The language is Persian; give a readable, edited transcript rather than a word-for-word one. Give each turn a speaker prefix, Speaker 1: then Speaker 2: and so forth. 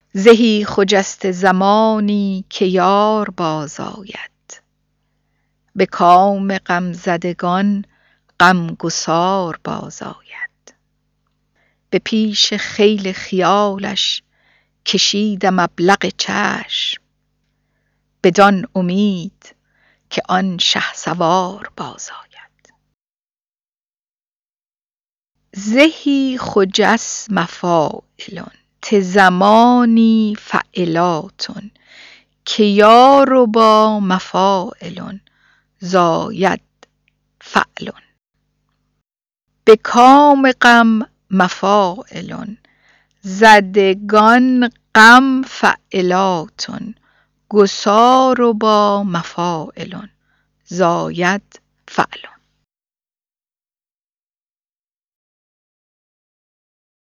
Speaker 1: زهی خجسته زمانی که یار باز آید، به کام غمزدگان غمگسار باز آید. به پیش خیل خیالش کشیدم ابلق چشم، بدان امید که آن شهسوار باز آید. زهی خجس مفاعلن زمانی فعلاتن، که یاربا مفاعلن زاید فعلن. به کام غم مفاعلن زدگان غم فعلاتن، گساربا مفاعلن زاید فعلن.